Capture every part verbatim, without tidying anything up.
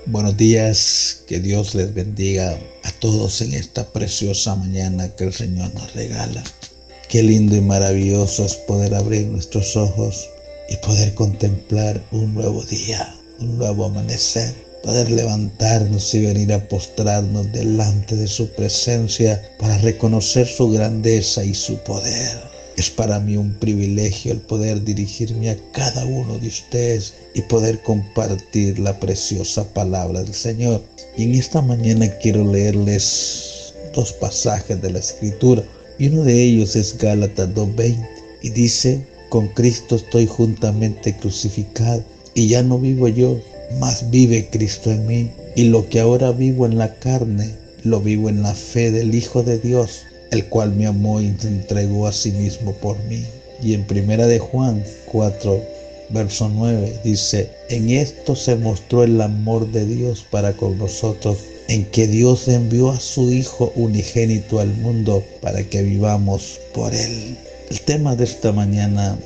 Buenos días, que Dios les bendiga a todos en esta preciosa mañana que el Señor nos regala. Qué lindo y maravilloso es poder abrir nuestros ojos y poder contemplar un nuevo día, un nuevo amanecer, poder levantarnos y venir a postrarnos delante de su presencia para reconocer su grandeza y su poder. Es para mí un privilegio el poder dirigirme a cada uno de ustedes y poder compartir la preciosa palabra del Señor. Y en esta mañana quiero leerles dos pasajes de la Escritura. Y uno de ellos es Gálatas dos veinte. Y dice: con Cristo estoy juntamente crucificado, y ya no vivo yo, mas vive Cristo en mí. Y lo que ahora vivo en la carne, lo vivo en la fe del Hijo de Dios, el cual me amó y se entregó a sí mismo por mí. Y en primera de Juan cuatro, verso nueve, dice: en esto se mostró el amor de Dios para con nosotros, en que Dios envió a su Hijo unigénito al mundo para que vivamos por Él. El tema de esta mañana: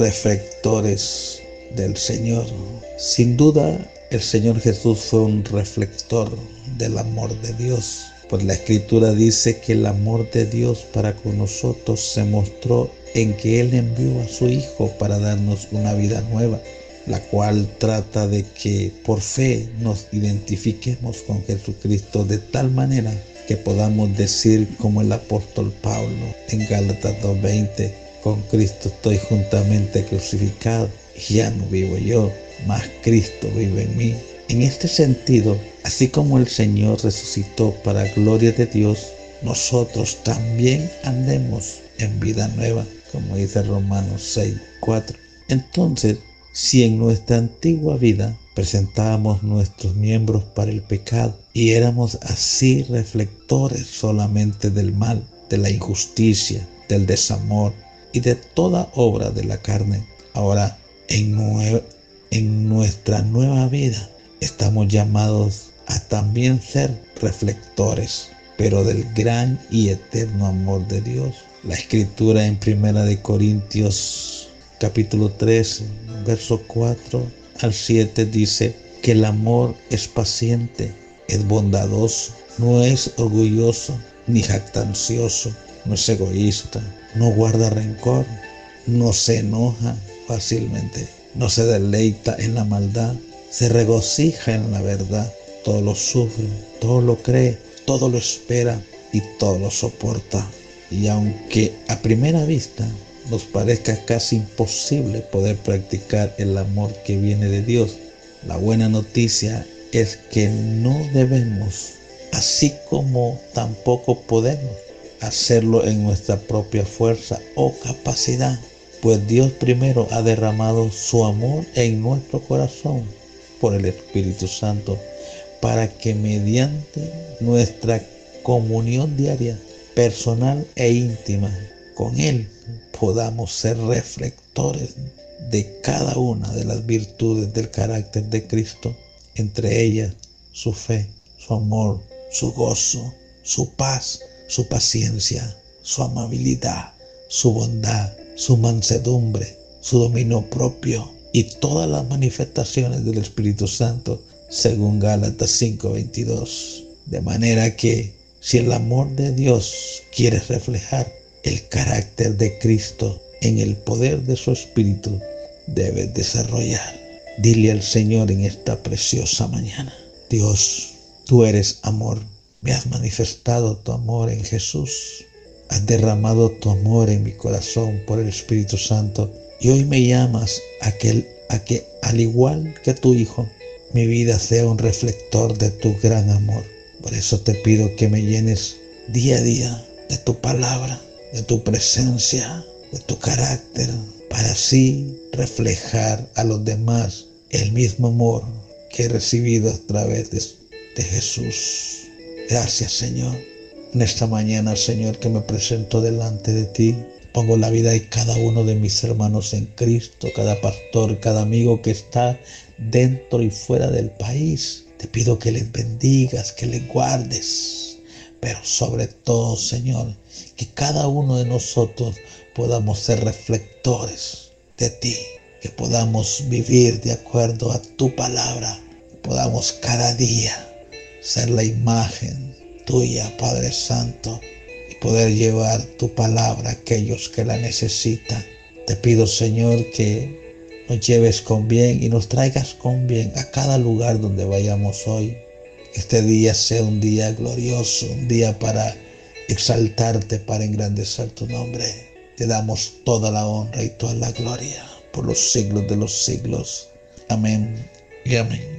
reflectores del Señor. Sin duda, el Señor Jesús fue un reflector del amor de Dios. Pues la Escritura dice que el amor de Dios para con nosotros se mostró en que Él envió a su Hijo para darnos una vida nueva, la cual trata de que por fe nos identifiquemos con Jesucristo de tal manera que podamos decir como el apóstol Pablo en Gálatas dos veinte: con Cristo estoy juntamente crucificado, y ya no vivo yo, mas Cristo vive en mí. En este sentido, así como el Señor resucitó para gloria de Dios, nosotros también andemos en vida nueva, como dice Romanos seis cuatro. Entonces, si en nuestra antigua vida presentábamos nuestros miembros para el pecado y éramos así reflectores solamente del mal, de la injusticia, del desamor y de toda obra de la carne, ahora en, nue- en nuestra nueva vida estamos llamados a también ser reflectores, pero del gran y eterno amor de Dios. La Escritura en primera de Corintios capítulo tres, verso cuatro al siete dice que el amor es paciente, es bondadoso, no es orgulloso ni jactancioso, no es egoísta, no guarda rencor, no se enoja fácilmente, no se deleita en la maldad, se regocija en la verdad, todo lo sufre, todo lo cree, todo lo espera y todo lo soporta. Y aunque a primera vista nos parezca casi imposible poder practicar el amor que viene de Dios, la buena noticia es que no debemos, así como tampoco podemos hacerlo en nuestra propia fuerza o capacidad, pues Dios primero ha derramado su amor en nuestro corazón por el Espíritu Santo, para que mediante nuestra comunión diaria, personal e íntima con Él, podamos ser reflectores de cada una de las virtudes del carácter de Cristo, entre ellas su fe, su amor, su gozo, su paz, su paciencia, su amabilidad, su bondad, su mansedumbre, su dominio propio y todas las manifestaciones del Espíritu Santo, según Gálatas cinco veintidós. De manera que si el amor de Dios quiere reflejar el carácter de Cristo en el poder de su Espíritu, debes desarrollar. Dile al Señor en esta preciosa mañana: Dios, tú eres amor. Me has manifestado tu amor en Jesús. Has derramado tu amor en mi corazón por el Espíritu Santo. Y hoy me llamas a que, a que, al igual que tu Hijo, mi vida sea un reflector de tu gran amor. Por eso te pido que me llenes día a día de tu palabra, de tu presencia, de tu carácter, para así reflejar a los demás el mismo amor que he recibido a través de, de Jesús. Gracias, Señor. En esta mañana, Señor, que me presento delante de ti, pongo la vida de cada uno de mis hermanos en Cristo, cada pastor, cada amigo que está dentro y fuera del país. Te pido que les bendigas, que les guardes, pero sobre todo, Señor, que cada uno de nosotros podamos ser reflectores de ti, que podamos vivir de acuerdo a tu palabra, podamos cada día ser la imagen tuya, Padre Santo, y poder llevar tu palabra a aquellos que la necesitan. Te pido, Señor, que nos lleves con bien y nos traigas con bien a cada lugar donde vayamos hoy. Este día sea un día glorioso, un día para exaltarte, para engrandecer tu nombre. Te damos toda la honra y toda la gloria por los siglos de los siglos. Amén y amén.